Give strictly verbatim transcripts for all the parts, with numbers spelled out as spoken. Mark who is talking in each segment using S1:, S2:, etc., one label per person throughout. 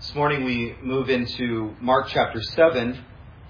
S1: This morning we move into Mark chapter seven,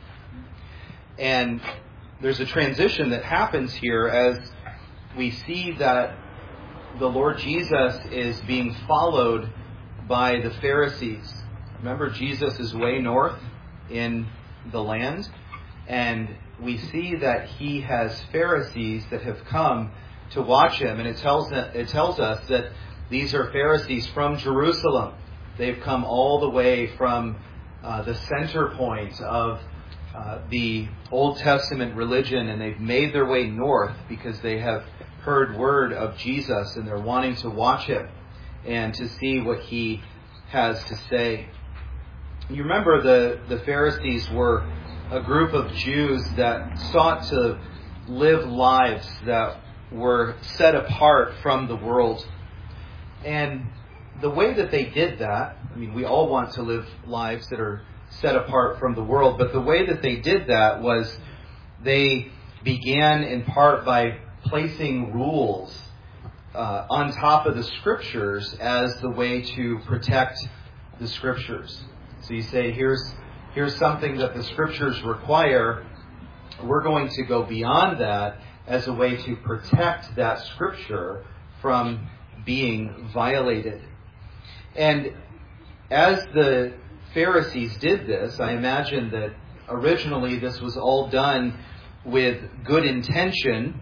S1: and there's a transition that happens here as we see that the Lord Jesus is being followed by the Pharisees. Remember, Jesus is way north in the land, and we see that he has Pharisees that have come to watch him, and it tells it tells us that these are Pharisees from Jerusalem. They've come all the way from uh, the center point of uh, the Old Testament religion, and they've made their way north because they have heard word of Jesus, and they're wanting to watch him and to see what he has to say. You remember the, the Pharisees were a group of Jews that sought to live lives that were set apart from the world. And the way that they did that, I mean, we all want to live lives that are set apart from the world, but the way that they did that was they began in part by placing rules uh, on top of the Scriptures as the way to protect the Scriptures. So you say, here's here's something that the Scriptures require. We're going to go beyond that as a way to protect that Scripture from being violated. And as the Pharisees did this, I imagine that originally this was all done with good intention.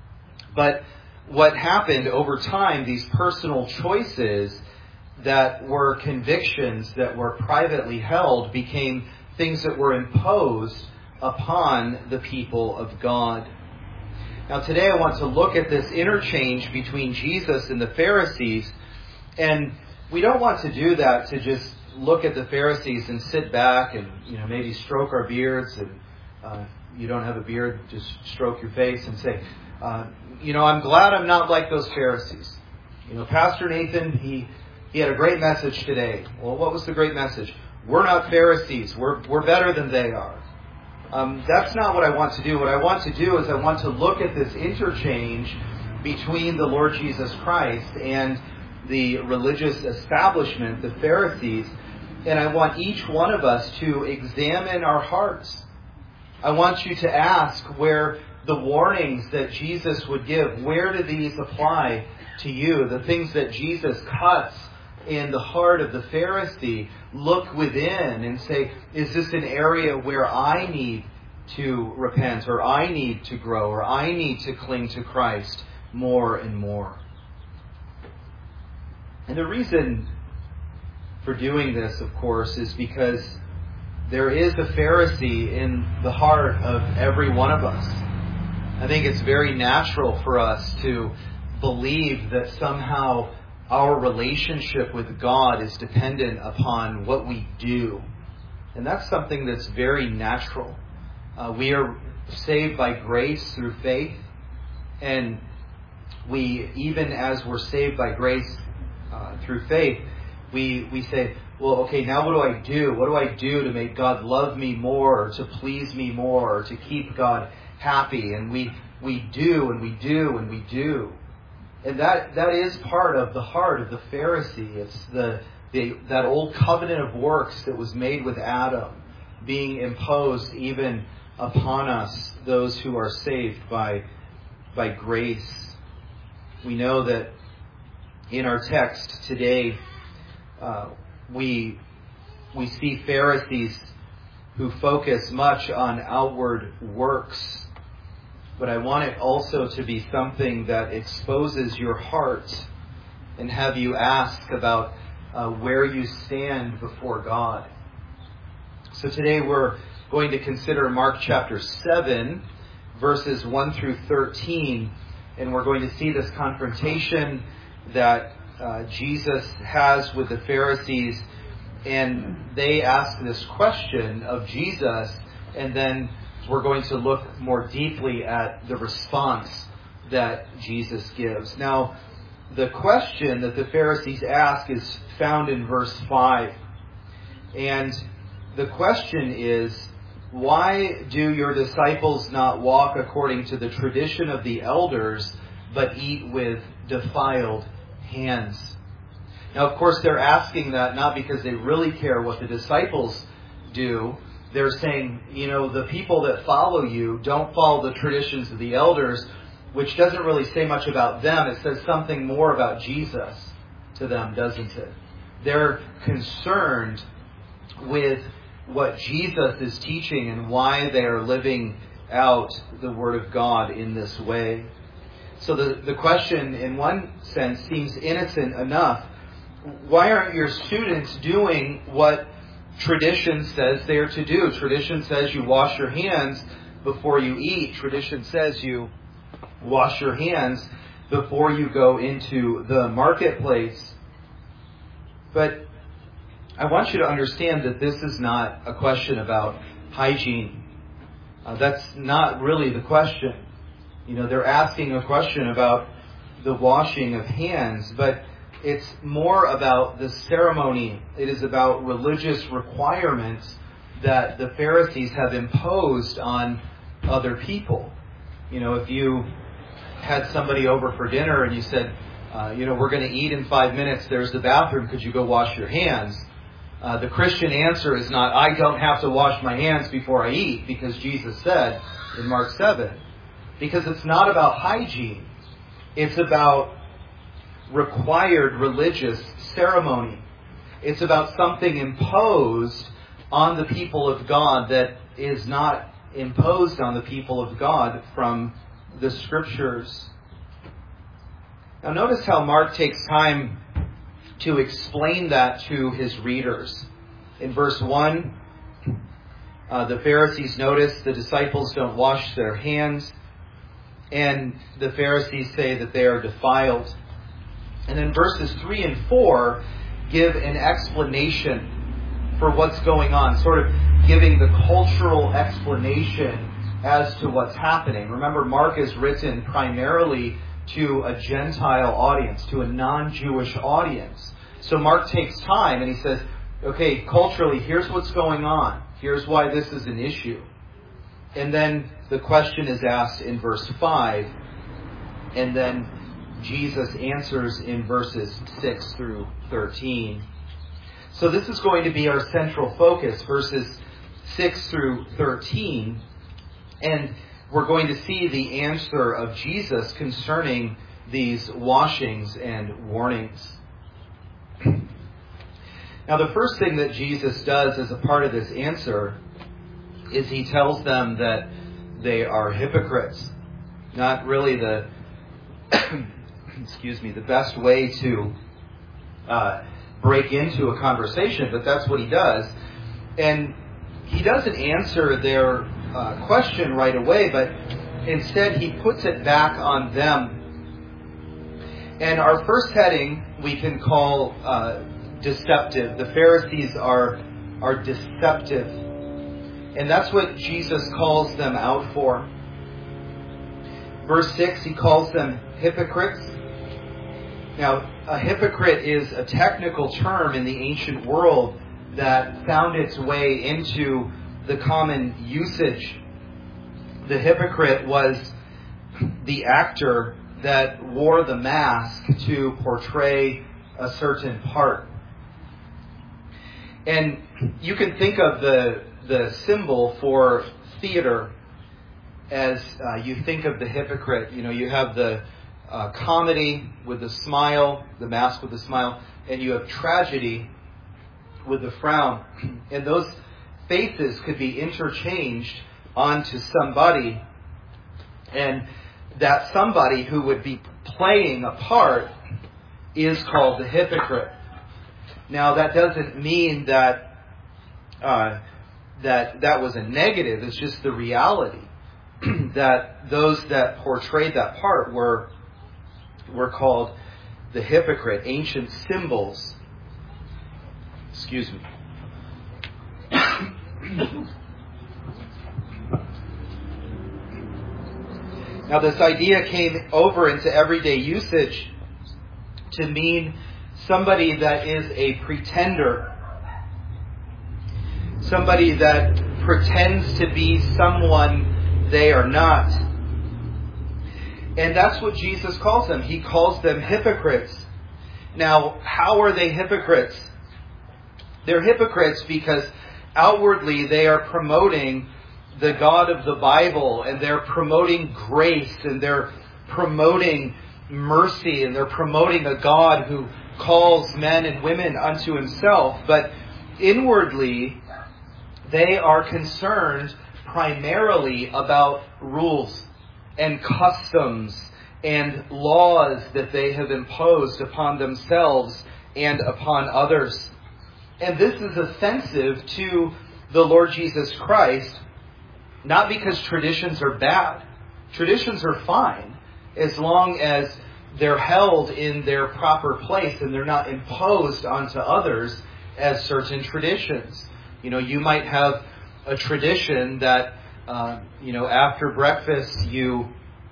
S1: But what happened over time, these personal choices that were convictions that were privately held became things that were imposed upon the people of God. Now today I want to look at this interchange between Jesus and the Pharisees, and we don't want to do that to just look at the Pharisees and sit back and, you know, maybe stroke our beards, and uh, you don't have a beard, just stroke your face and say, uh, you know, I'm glad I'm not like those Pharisees. You know, Pastor Nathan, he he had a great message today. Well, what was the great message? We're not Pharisees. We're we're better than they are. Um, that's not what I want to do. What I want to do is I want to look at this interchange between the Lord Jesus Christ and the religious establishment, the Pharisees, and I want each one of us to examine our hearts. I want you to ask where the warnings that Jesus would give, where do these apply to you? The things that Jesus cuts in the heart of the Pharisee, look within and say, is this an area where I need to repent, or I need to grow, or I need to cling to Christ more and more? And the reason for doing this, of course, is because there is a Pharisee in the heart of every one of us. I think it's very natural for us to believe that somehow our relationship with God is dependent upon what we do. And that's something that's very natural. Uh, we are saved by grace through faith. And we, even as we're saved by grace uh, through faith, we, we say, well, okay, now what do I do? What do I do to make God love me more, or to please me more, or to keep God happy? And we, we do, and we do, and we do. And that, that is part of the heart of the Pharisee. It's the, the that old covenant of works that was made with Adam being imposed even upon us, those who are saved by, by grace. We know that in our text today, uh, we, we see Pharisees who focus much on outward works. But I want it also to be something that exposes your heart and have you ask about uh, where you stand before God. So today we're going to consider Mark chapter seven, verses one through thirteen. And we're going to see this confrontation that uh, Jesus has with the Pharisees. And they ask this question of Jesus, and then we're going to look more deeply at the response that Jesus gives. Now, the question that the Pharisees ask is found in verse five. And the question is, why do your disciples not walk according to the tradition of the elders, but eat with defiled hands? Now, of course, they're asking that not because they really care what the disciples do. They're saying, you know, the people that follow you don't follow the traditions of the elders, which doesn't really say much about them. It says something more about Jesus to them, doesn't it? They're concerned with what Jesus is teaching and why they are living out the Word of God in this way. So the, the question, in one sense, seems innocent enough. Why aren't your students doing what tradition says they are to do? Tradition says you wash your hands before you eat. Tradition says you wash your hands before you go into the marketplace. But I want you to understand that this is not a question about hygiene. Uh, that's not really the question. You know, they're asking a question about the washing of hands, but it's more about the ceremony. It is about religious requirements that the Pharisees have imposed on other people. You know, if you had somebody over for dinner and you said, uh, you know, we're going to eat in five minutes, there's the bathroom, could you go wash your hands? Uh, the Christian answer is not, I don't have to wash my hands before I eat, because Jesus said in Mark seven. Because it's not about hygiene. It's about required religious ceremony. It's about something imposed on the people of God that is not imposed on the people of God from the Scriptures. Now notice how Mark takes time to explain that to his readers. In verse one, uh, the Pharisees notice the disciples don't wash their hands, and the Pharisees say that they are defiled. And then verses three and four give an explanation for what's going on, sort of giving the cultural explanation as to what's happening. Remember, Mark is written primarily to a Gentile audience, to a non-Jewish audience. So Mark takes time and he says, okay, culturally, here's what's going on. Here's why this is an issue. And then the question is asked in verse five, and then Jesus answers in verses six through thirteen. So this is going to be our central focus, verses six through thirteen. And we're going to see the answer of Jesus concerning these washings and warnings. Now, the first thing that Jesus does as a part of this answer is he tells them that they are hypocrites. Not really the, excuse me, the best way to uh, break into a conversation, but that's what he does. And he doesn't answer their uh, question right away, but instead he puts it back on them. And our first heading we can call uh, deceptive. The Pharisees are, are deceptive. And that's what Jesus calls them out for. Verse six, he calls them hypocrites. Now, a hypocrite is a technical term in the ancient world that found its way into the common usage. The hypocrite was the actor that wore the mask to portray a certain part. And you can think of the, the symbol for theater as uh, you think of the hypocrite. You know, you have the uh, comedy with the smile, the mask with the smile, and you have tragedy with the frown. And those faces could be interchanged onto somebody, and that somebody who would be playing a part is called the hypocrite. Now, that doesn't mean that uh, that that was a negative. It's just the reality that those that portrayed that part were were called the hypocrite. Ancient symbols. Excuse me. Now, this idea came over into everyday usage to mean somebody that is a pretender. Somebody that pretends to be someone they are not. And that's what Jesus calls them. He calls them hypocrites. Now, how are they hypocrites? They're hypocrites because outwardly they are promoting the God of the Bible, and they're promoting grace, and they're promoting mercy, and they're promoting a God who calls men and women unto himself. But inwardly, they are concerned primarily about rules and customs and laws that they have imposed upon themselves and upon others. And this is offensive to the Lord Jesus Christ, not because traditions are bad. Traditions are fine as long as they're held in their proper place and they're not imposed onto others as certain traditions. You know, you might have a tradition that, uh, you know, after breakfast you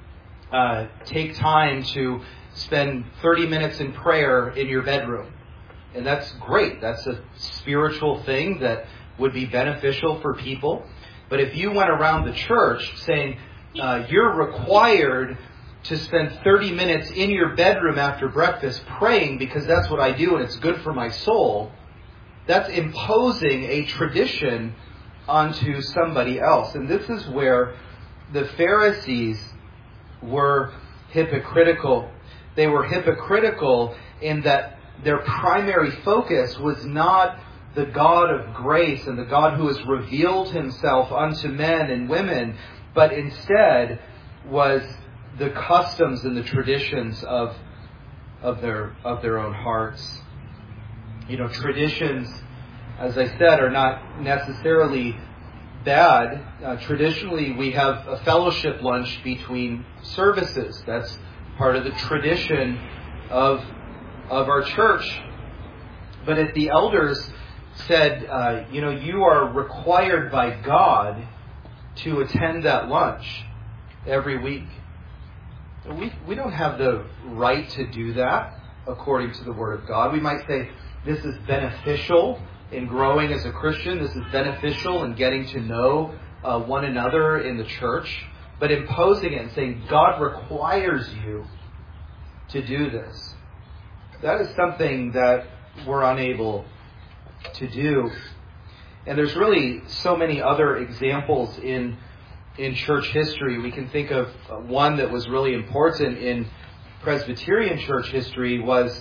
S1: uh, take time to spend thirty minutes in prayer in your bedroom. And that's great. That's a spiritual thing that would be beneficial for people. But if you went around the church saying uh, you're required to spend thirty minutes in your bedroom after breakfast praying because that's what I do and it's good for my soul, that's imposing a tradition onto somebody else. And this is where the Pharisees were hypocritical. They were hypocritical in that their primary focus was not the God of grace and the God who has revealed himself unto men and women, but instead was the customs and the traditions of of their of their own hearts. You know, traditions, as I said, are not necessarily bad. Uh, traditionally, we have a fellowship lunch between services. That's part of the tradition of of our church. But if the elders said, uh, you know, you are required by God to attend that lunch every week, we we don't have the right to do that according to the Word of God. We might say this is beneficial in growing as a Christian. This is beneficial in getting to know uh, one another in the church. But imposing it and saying God requires you to do this, that is something that we're unable to do. And there's really so many other examples in in church history. We can think of one that was really important in Presbyterian church history was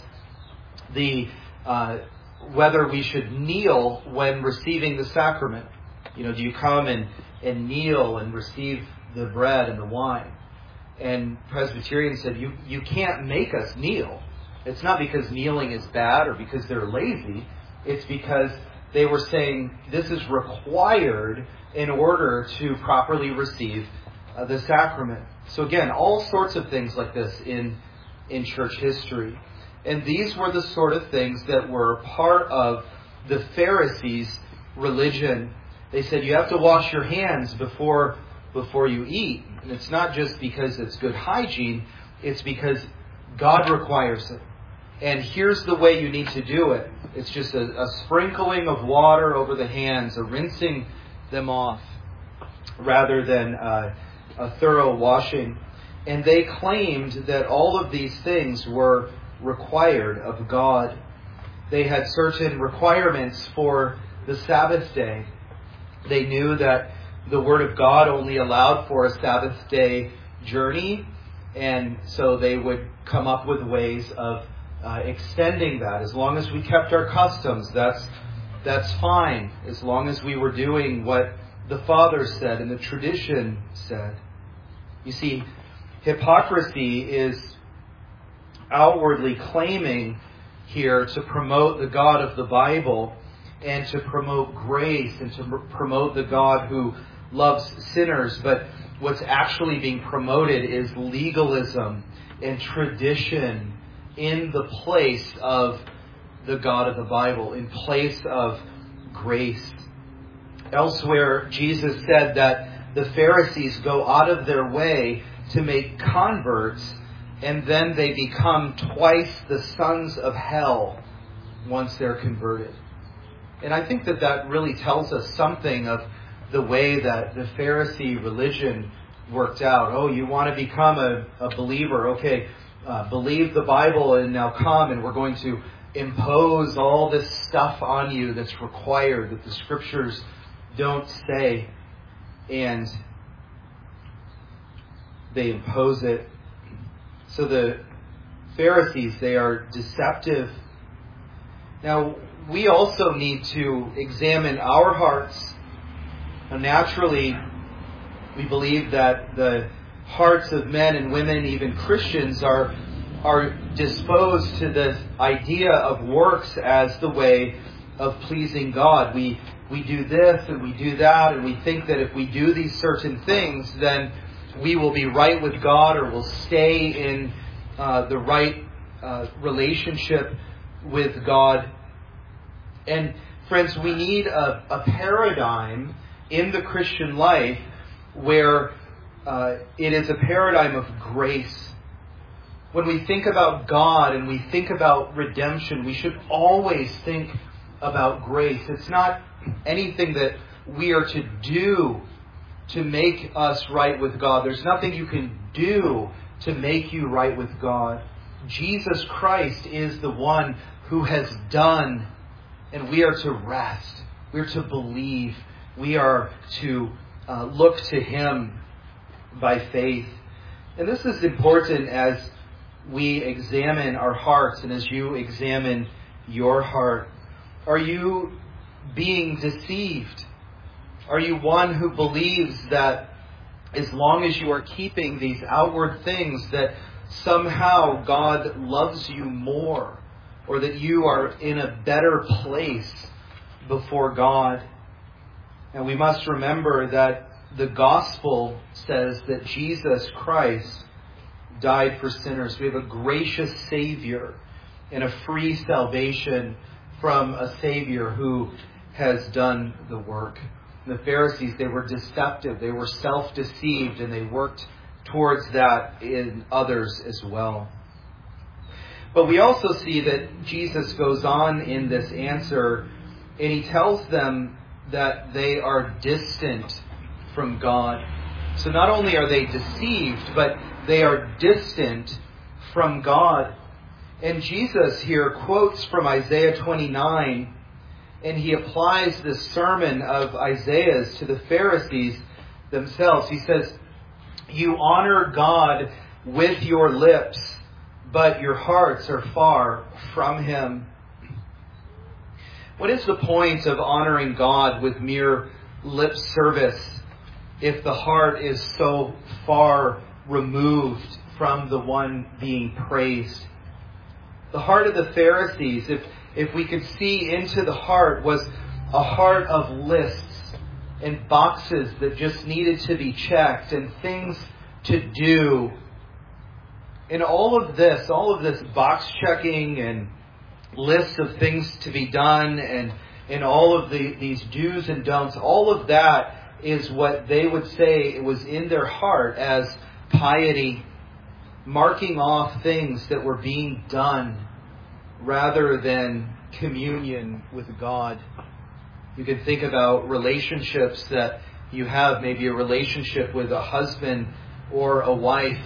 S1: the uh, whether we should kneel when receiving the sacrament. You know, do you come and, and kneel and receive the bread and the wine? And Presbyterians said, you, you can't make us kneel. It's not because kneeling is bad or because they're lazy. It's because they were saying this is required in order to properly receive uh, the sacrament. So again, all sorts of things like this in in church history. And these were the sort of things that were part of the Pharisees' religion. They said you have to wash your hands before before you eat. And it's not just because it's good hygiene, it's because God requires it. And here's the way you need to do it. It's just a, a sprinkling of water over the hands, a rinsing them off, rather than uh, a thorough washing. And they claimed that all of these things were required of God. They had certain requirements for the Sabbath day. They knew that the Word of God only allowed for a Sabbath day journey, and so they would come up with ways of uh, extending that. As long as we kept our customs, that's that's fine. As long as we were doing what the Father said and the tradition said. You see, hypocrisy is outwardly claiming here to promote the God of the Bible and to promote grace and to promote the God who loves sinners. But what's actually being promoted is legalism and tradition in the place of the God of the Bible, in place of grace. Elsewhere, Jesus said that the Pharisees go out of their way to make converts, and then they become twice the sons of hell once they're converted. And I think that that really tells us something of the way that the Pharisee religion worked out. Oh, you want to become a, a believer? Okay, uh, believe the Bible and now come and we're going to impose all this stuff on you that's required that the Scriptures don't say. And they impose it. So the Pharisees, they are deceptive. Now, we also need to examine our hearts. Now, naturally, we believe that the hearts of men and women, even Christians, are, are disposed to the idea of works as the way of pleasing God. We, we do this and we do that, and we think that if we do these certain things, then we will be right with God, or will stay in uh, the right uh, relationship with God. And friends, we need a, a paradigm in the Christian life where uh, it is a paradigm of grace. When we think about God and we think about redemption, we should always think about grace. It's not anything that we are to do to make us right with God. There's nothing you can do to make you right with God. Jesus Christ is the one who has done, and we are to rest. We are to believe. We are to uh, look to Him by faith. And this is important as we examine our hearts and as you examine your heart. Are you being deceived? Are you one who believes that as long as you are keeping these outward things, that somehow God loves you more, or that you are in a better place before God? And we must remember that the gospel says that Jesus Christ died for sinners. We have a gracious Savior and a free salvation from a Savior who has done the work. The Pharisees, they were deceptive, they were self-deceived, and they worked towards that in others as well. But we also see that Jesus goes on in this answer, and He tells them that they are distant from God. So not only are they deceived, but they are distant from God. And Jesus here quotes from Isaiah twenty-nine, and He applies this sermon of Isaiah's to the Pharisees themselves. He says, "You honor God with your lips, but your hearts are far from Him." What is the point of honoring God with mere lip service if the heart is so far removed from the one being praised? The heart of the Pharisees, if if we could see into the heart, was a heart of lists and boxes that just needed to be checked and things to do. And all of this, all of this box checking and lists of things to be done and, and all of the, these do's and don'ts, all of that is what they would say was in their heart as piety, marking off things that were being done rather than communion with God. You can think about relationships that you have, maybe a relationship with a husband or a wife.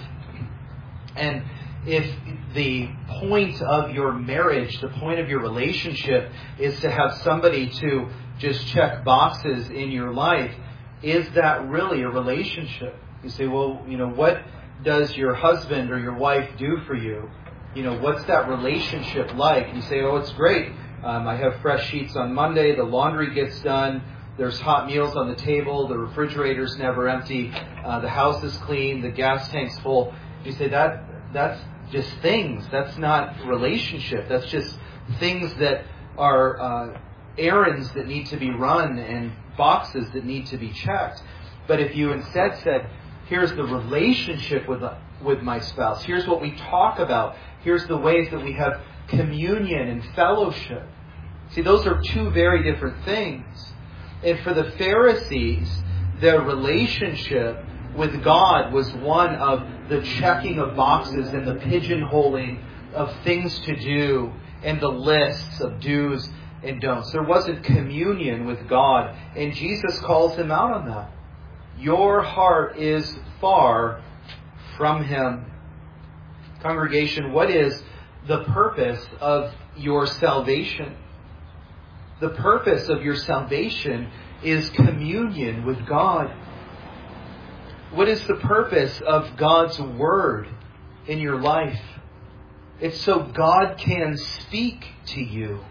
S1: And if the point of your marriage, the point of your relationship is to have somebody to just check boxes in your life, is that really a relationship? You say, well, you know, what does your husband or your wife do for you? You know, what's that relationship like? And you say, oh, it's great. Um, I have fresh sheets on Monday. The laundry gets done. There's hot meals on the table. The refrigerator's never empty. Uh, the house is clean. The gas tank's full. You say, that that's just things. That's not relationship. That's just things that are uh, errands that need to be run and boxes that need to be checked. But if you instead said, here's the relationship with with my spouse. Here's what we talk about. Here's the ways that we have communion and fellowship. See, those are two very different things. And for the Pharisees, their relationship with God was one of the checking of boxes and the pigeonholing of things to do and the lists of do's and don'ts. There wasn't communion with God. And Jesus calls them out on that. Your heart is far from Him. Congregation, what is the purpose of your salvation? The purpose of your salvation is communion with God. What is the purpose of God's Word in your life? It's so God can speak to you.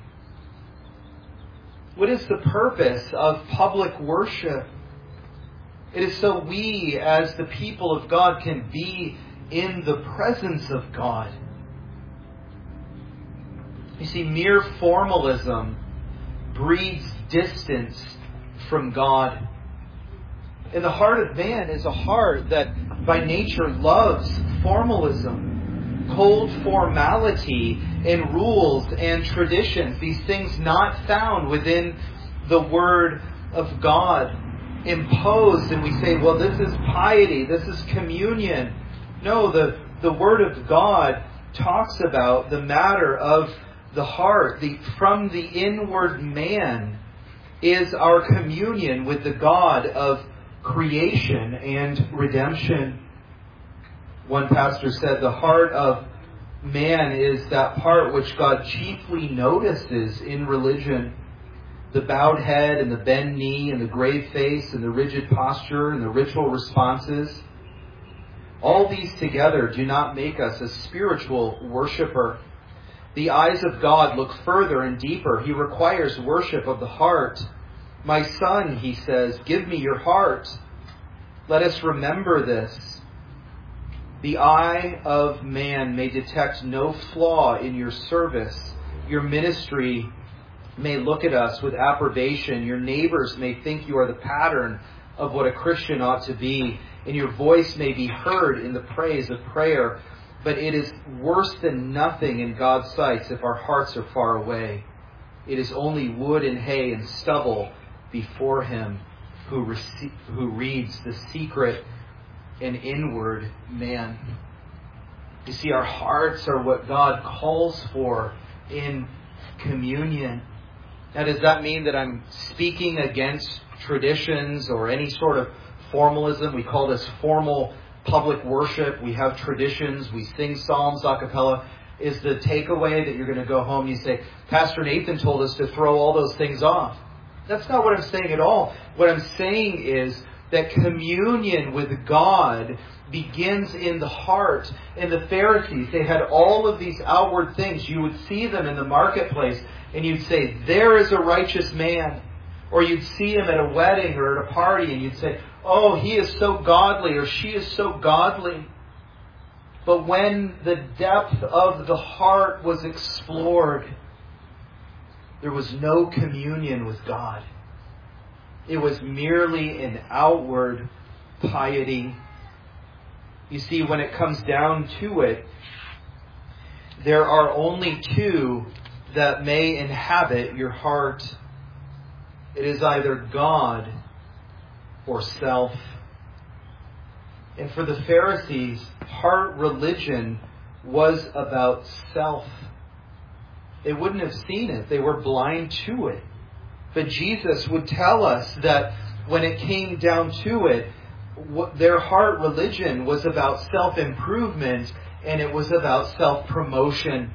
S1: What is the purpose of public worship? It is so we, as the people of God, can be in the presence of God. You see, mere formalism breeds distance from God. And the heart of man is a heart that by nature loves formalism, cold formality and rules and traditions, these things not found within the Word of God, imposed, and we say, well, this is piety, this is communion. No, the, the Word of God talks about the matter of the heart. The, from the inward man is our communion with the God of creation and redemption. One pastor said the heart of man is that part which God chiefly notices in religion. The bowed head and the bent knee and the grave face and the rigid posture and the ritual responses. All these together do not make us a spiritual worshiper. The eyes of God look further and deeper. He requires worship of the heart. My son, he says, give me your heart. Let us remember this. The eye of man may detect no flaw in your service. Your ministry may look at us with approbation. Your neighbors may think you are the pattern of what a Christian ought to be. And your voice may be heard in the praise of prayer. But it is worse than nothing in God's sight if our hearts are far away. It is only wood and hay and stubble before Him who, rece- who reads the secret and inward man. You see, our hearts are what God calls for in communion. Now, does that mean that I'm speaking against traditions or any sort of formalism? We call this formal public worship. We have traditions. We sing psalms a cappella. Is the takeaway that you're going to go home and you say, Pastor Nathan told us to throw all those things off? That's not what I'm saying at all. What I'm saying is that communion with God begins in the heart. And the Pharisees, they had all of these outward things. You would see them in the marketplace and you'd say, there is a righteous man. Or you'd see him at a wedding or at a party and you'd say, oh, he is so godly or she is so godly. But when the depth of the heart was explored, there was no communion with God. It was merely an outward piety. You see, when it comes down to it, there are only two that may inhabit your heart. It is either God or self. And for the Pharisees, heart religion was about self. They wouldn't have seen it. They were blind to it. But Jesus would tell us that when it came down to it, their heart religion was about self-improvement and it was about self-promotion,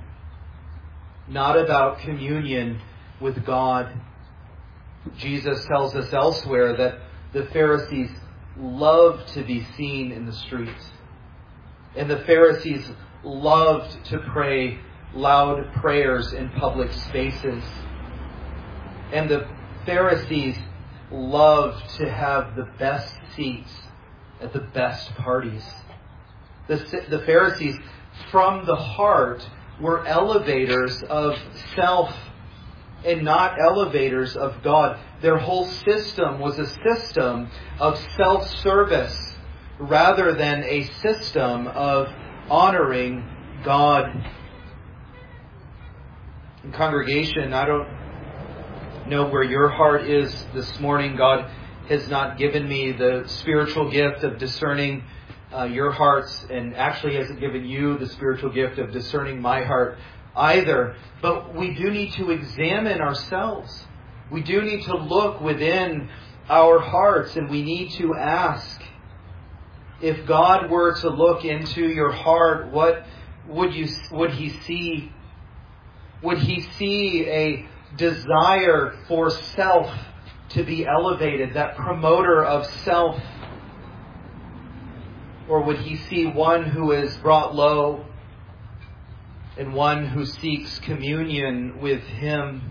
S1: not about communion with God. Jesus tells us elsewhere that the Pharisees loved to be seen in the streets. And the Pharisees loved to pray loud prayers in public spaces. And the Pharisees loved to have the best seats at the best parties. The, the Pharisees, from the heart, were elevators of self and not elevators of God. Their whole system was a system of self-service rather than a system of honoring God. In congregation, I don't know where your heart is this morning. God has not given me the spiritual gift of discerning uh, your hearts, and actually hasn't given you the spiritual gift of discerning my heart either. But we do need to examine ourselves. We do need to look within our hearts, and we need to ask, if God were to look into your heart, what would you would he see would he see a desire for self to be elevated, that promoter of self? Or would he see one who is brought low and one who seeks communion with him?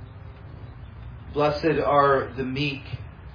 S1: Blessed are the meek.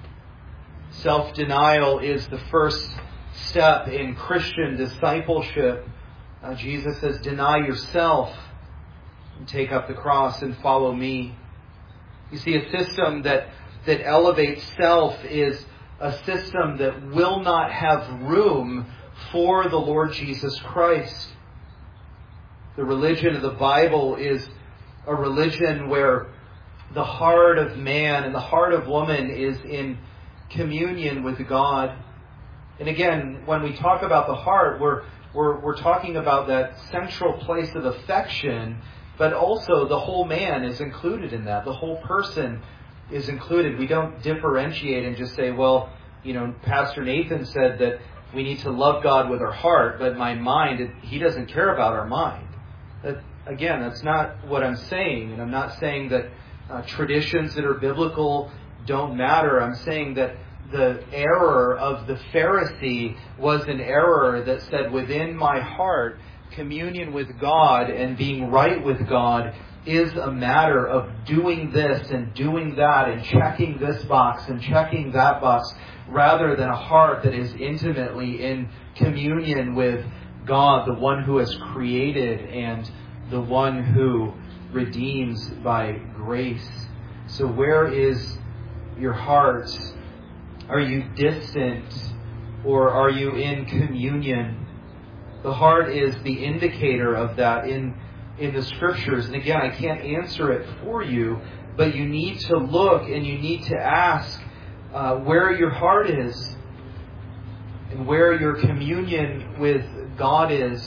S1: Self-denial is the first step in Christian discipleship. Uh, Jesus says, deny yourself and take up the cross and follow me. You see, a system that, that elevates self is a system that will not have room for the Lord Jesus Christ. The religion of the Bible is a religion where the heart of man and the heart of woman is in communion with God. And again, when we talk about the heart, we're, we're, we're talking about that central place of affection, but also the whole man is included in that. The whole person is included. We don't differentiate and just say, well, you know, Pastor Nathan said that we need to love God with our heart, but my mind, he doesn't care about our mind. That, again, that's not what I'm saying. And I'm not saying that uh, traditions that are biblical don't matter. I'm saying that the error of the Pharisee was an error that said within my heart, communion with God and being right with God is a matter of doing this and doing that and checking this box and checking that box, rather than a heart that is intimately in communion with God, the one who has created and the one who redeems by grace. So where is your heart? Are you distant or are you in communion? The heart is the indicator of that in, in the Scriptures. And again, I can't answer it for you, but you need to look and you need to ask uh, where your heart is and where your communion with God is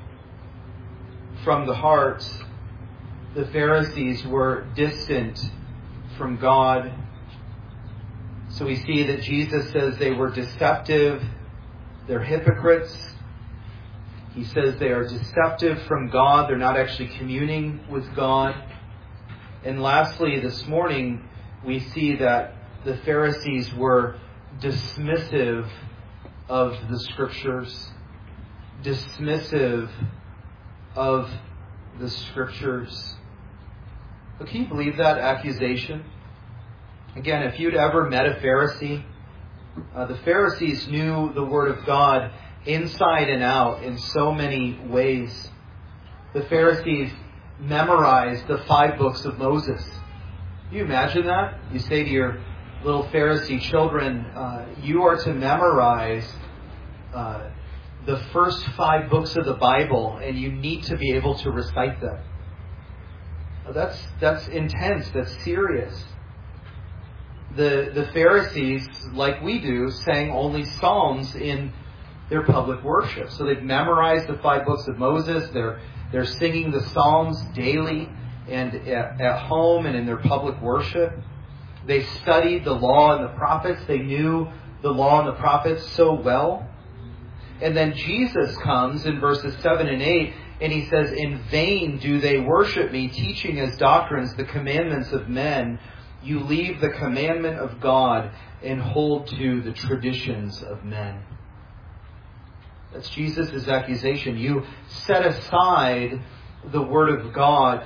S1: from the heart. The Pharisees were distant from God. So we see that Jesus says they were deceptive. They're hypocrites. He says they are deceptive from God. They're not actually communing with God. And lastly, this morning, we see that the Pharisees were dismissive of the Scriptures. Dismissive of the Scriptures. But can you believe that accusation? Again, if you'd ever met a Pharisee, uh, the Pharisees knew the Word of God inside and out in so many ways. The Pharisees memorized the five books of Moses. Can you imagine that? You say to your little Pharisee children, uh, you are to memorize uh, the first five books of the Bible, and you need to be able to recite them. Now that's that's intense. That's serious. The the Pharisees, like we do, sang only psalms in their public worship. So they've memorized the five books of Moses. They're they're singing the psalms daily and at, at home and in their public worship. They studied the law and the prophets. They knew the law and the prophets so well. And then Jesus comes in verses seven and eight, and he says, in vain do they worship me, teaching as doctrines the commandments of men. You leave the commandment of God and hold to the traditions of men. That's Jesus' accusation. You set aside the Word of God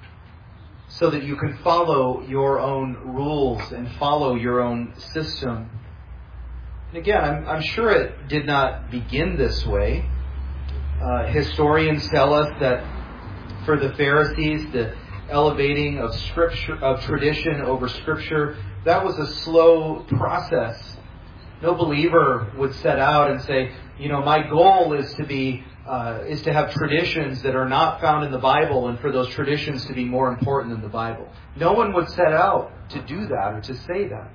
S1: so that you can follow your own rules and follow your own system. And again, I'm, I'm sure it did not begin this way. Uh, historians tell us that for the Pharisees, the elevating of scripture, of tradition over Scripture, that was a slow process. No believer would set out and say, you know, my goal is to be uh, is to have traditions that are not found in the Bible, and for those traditions to be more important than the Bible. No one would set out to do that or to say that.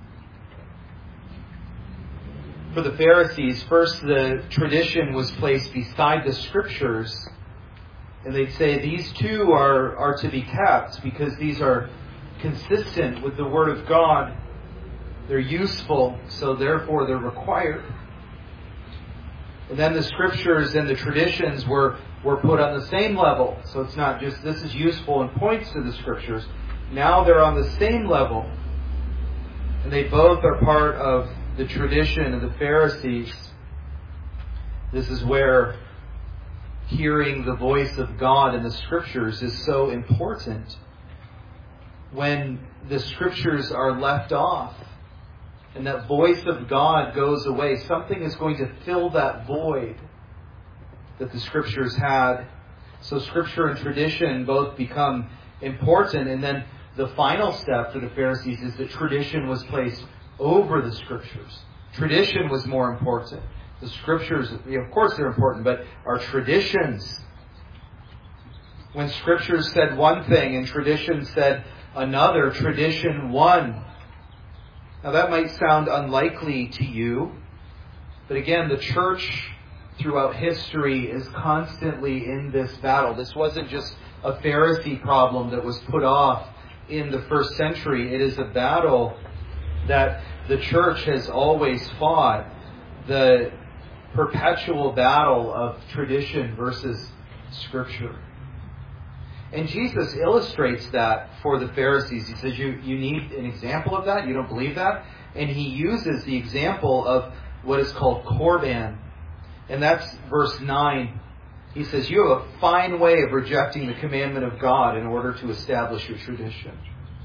S1: For the Pharisees, first the tradition was placed beside the Scriptures, and they'd say these two are, are to be kept because these are consistent with the Word of God. They're useful, so therefore they're required. And then the Scriptures and the traditions were, were put on the same level. So it's not just this is useful and points to the Scriptures. Now they're on the same level. And they both are part of the tradition of the Pharisees. This is where hearing the voice of God in the Scriptures is so important. When the Scriptures are left off and that voice of God goes away, something is going to fill that void that the Scriptures had. So Scripture and tradition both become important. And then the final step for the Pharisees is that tradition was placed over the Scriptures. Tradition was more important. The Scriptures, of course they're important, but our traditions. When Scriptures said one thing and tradition said another, tradition won. Now that might sound unlikely to you, but again, the church throughout history is constantly in this battle. This wasn't just a Pharisee problem that was put off in the first century. It is a battle that the church has always fought. The perpetual battle of tradition versus Scripture. And Jesus illustrates that for the Pharisees. He says, you, you need an example of that? You don't believe that? And he uses the example of what is called Korban. And that's verse nine. He says, you have a fine way of rejecting the commandment of God in order to establish your tradition.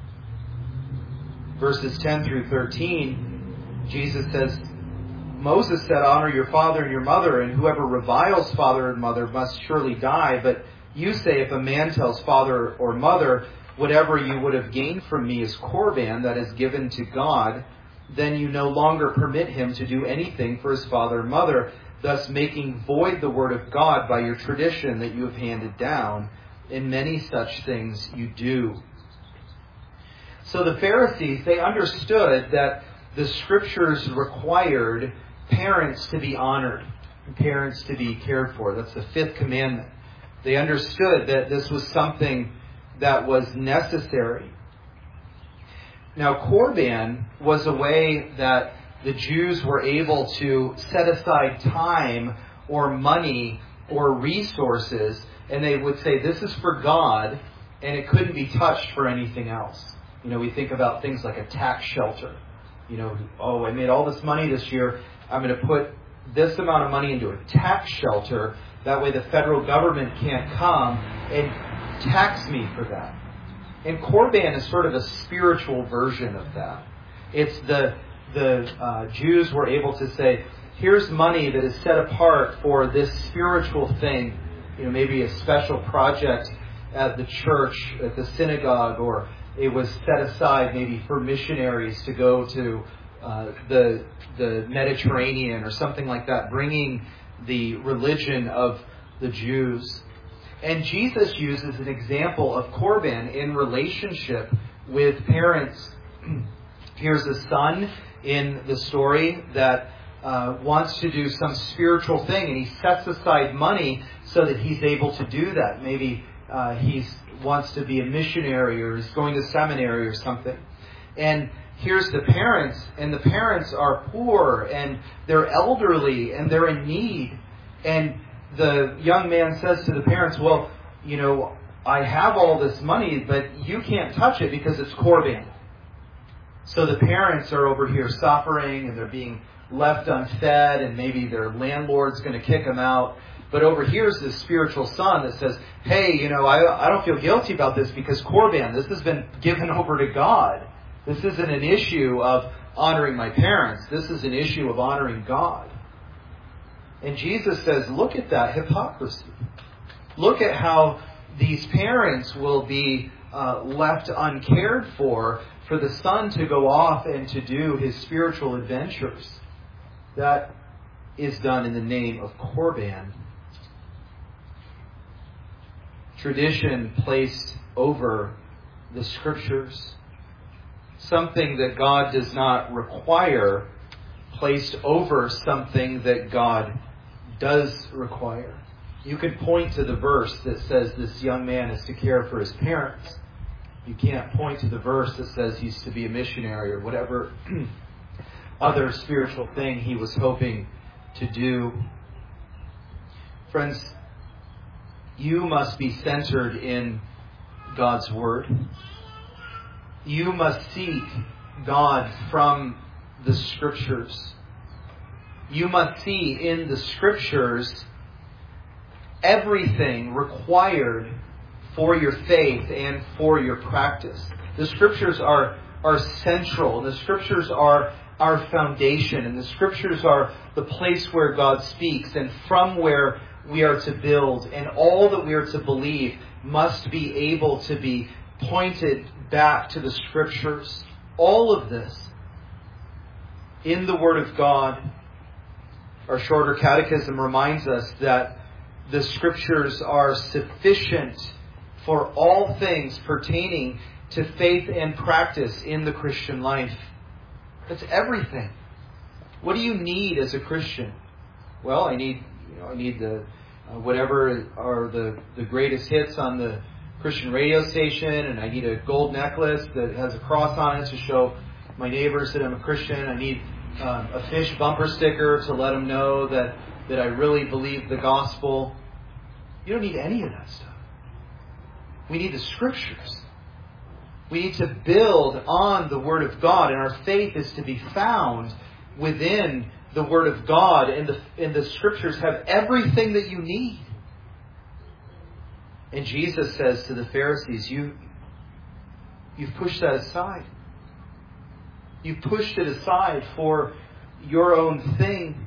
S1: Verses ten through thirteen, Jesus says, Moses said, honor your father and your mother, and whoever reviles father and mother must surely die. But you say, if a man tells father or mother, whatever you would have gained from me is Korban, that is given to God, then you no longer permit him to do anything for his father or mother, thus making void the word of God by your tradition that you have handed down. In many such things you do. So the Pharisees, they understood that the Scriptures required parents to be honored, and parents to be cared for. That's the fifth commandment. They understood that this was something that was necessary. Now, Korban was a way that the Jews were able to set aside time or money or resources, and they would say, this is for God, and it couldn't be touched for anything else. You know, we think about things like a tax shelter. You know, oh, I made all this money this year. I'm going to put this amount of money into a tax shelter. That way the federal government can't come and tax me for that. And Korban is sort of a spiritual version of that. It's the the uh, Jews were able to say, here's money that is set apart for this spiritual thing. You know, maybe a special project at the church, at the synagogue, or it was set aside maybe for missionaries to go to uh, the the Mediterranean or something like that, bringing the religion of the Jews. And Jesus uses an example of Korban in relationship with parents. Here's a son in the story that uh, wants to do some spiritual thing, and he sets aside money so that he's able to do that. Maybe uh, he wants to be a missionary, or he's going to seminary or something. And here's the parents, and the parents are poor, and they're elderly, and they're in need. And the young man says to the parents, well, you know, I have all this money, but you can't touch it because it's Korban. So the parents are over here suffering, and they're being left unfed, and maybe their landlord's going to kick them out. But over here's this spiritual son that says, hey, you know, I, I don't feel guilty about this because Korban, this has been given over to God. This isn't an issue of honoring my parents. This is an issue of honoring God. And Jesus says, look at that hypocrisy. Look at how these parents will be uh, left uncared for, for the son to go off and to do his spiritual adventures. That is done in the name of Korban. Tradition placed over the Scriptures. Something that God does not require placed over something that God does require. You can point to the verse that says this young man is to care for his parents. You can't point to the verse that says he's to be a missionary or whatever other spiritual thing he was hoping to do. Friends, you must be centered in God's Word. You must seek God from the Scriptures. You must see in the Scriptures everything required for your faith and for your practice. The Scriptures are, are central. The Scriptures are our foundation. And the Scriptures are the place where God speaks and from where we are to build. And all that we are to believe must be able to be pointed back to the Scriptures. All of this in the Word of God. Our shorter catechism reminds us that the Scriptures are sufficient for all things pertaining to faith and practice in the Christian life. That's everything. What do you need as a Christian? Well, I need, you know, I need the uh, whatever are the, the greatest hits on the Christian radio station, and I need a gold necklace that has a cross on it to show my neighbors that I'm a Christian. I need um, a fish bumper sticker to let them know that, that I really believe the gospel. You don't need any of that stuff. We need the Scriptures. We need to build on the Word of God, and our faith is to be found within the Word of God, and the, and the Scriptures have everything that you need. And Jesus says to the Pharisees, you, you've pushed that aside. You've pushed it aside for your own thing.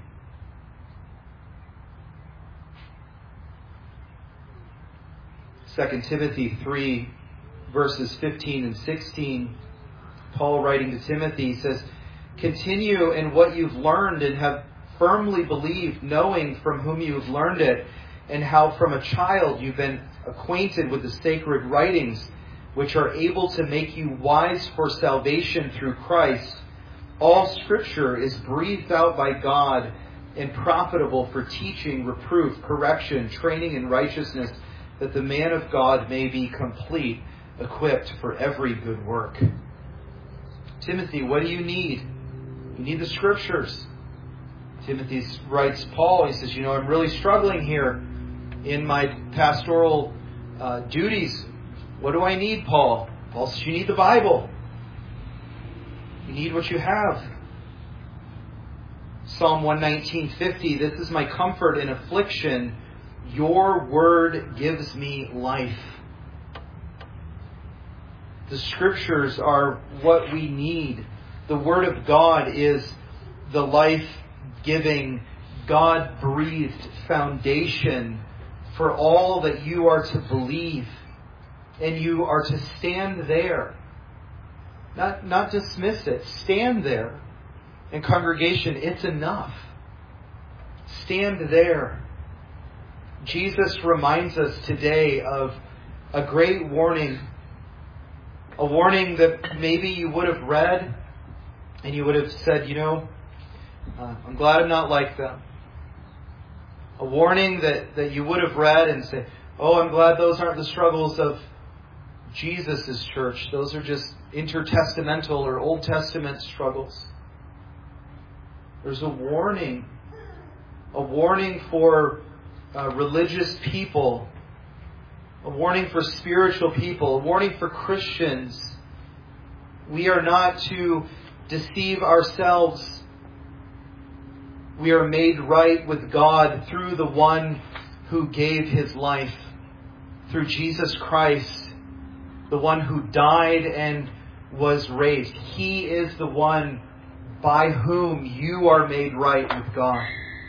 S1: Second Timothy three, verses fifteen and sixteen, Paul writing to Timothy says, "Continue in what you've learned and have firmly believed, knowing from whom you've learned it, and how from a child you've been acquainted with the sacred writings, which are able to make you wise for salvation through Christ. All Scripture is breathed out by God and profitable for teaching, reproof, correction, training in righteousness, that the man of God may be complete, equipped for every good work." Timothy, what do you need? You need the Scriptures. Timothy writes Paul, he says, you know, I'm really struggling here in my pastoral uh, duties. What do I need, Paul? Paul says, you need the Bible. You need what you have. Psalm one nineteen fifty, "This is my comfort in affliction. Your word gives me life." The Scriptures are what we need. The Word of God is the life-giving, God-breathed foundation for all that you are to believe. And you are to stand there. Not, not dismiss it. Stand there. And congregation, it's enough. Stand there. Jesus reminds us today of a great warning. A warning that maybe you would have read and you would have said, you know, uh, I'm glad I'm not like them. A warning that, that you would have read and say, oh, I'm glad those aren't the struggles of Jesus' church. Those are just intertestamental or Old Testament struggles. There's a warning. A warning for uh, religious people. A warning for spiritual people. A warning for Christians. We are not to deceive ourselves. We are made right with God through the one who gave His life. Through Jesus Christ. The one who died and was raised. He is the one by whom you are made right with God.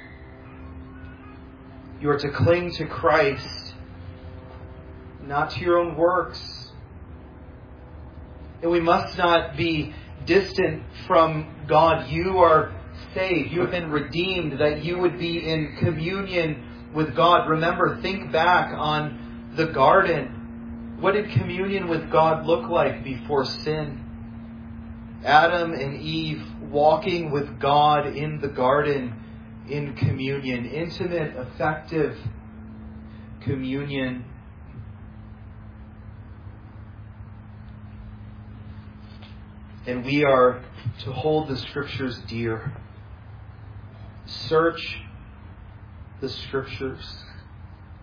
S1: You are to cling to Christ, not to your own works. And we must not be distant from God. You are saved. You have been redeemed, that you would be in communion with God. Remember, think back on the garden. What did communion with God look like before sin? Adam and Eve walking with God in the garden in communion. Intimate, effective communion. And we are to hold the Scriptures dear. Search the Scriptures.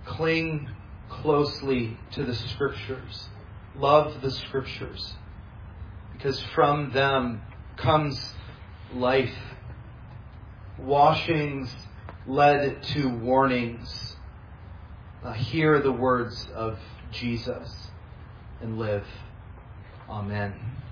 S1: cling closely to the Scriptures. Love the Scriptures, because from them comes life. Washings led to warnings. Uh, hear the words of Jesus and live. Amen.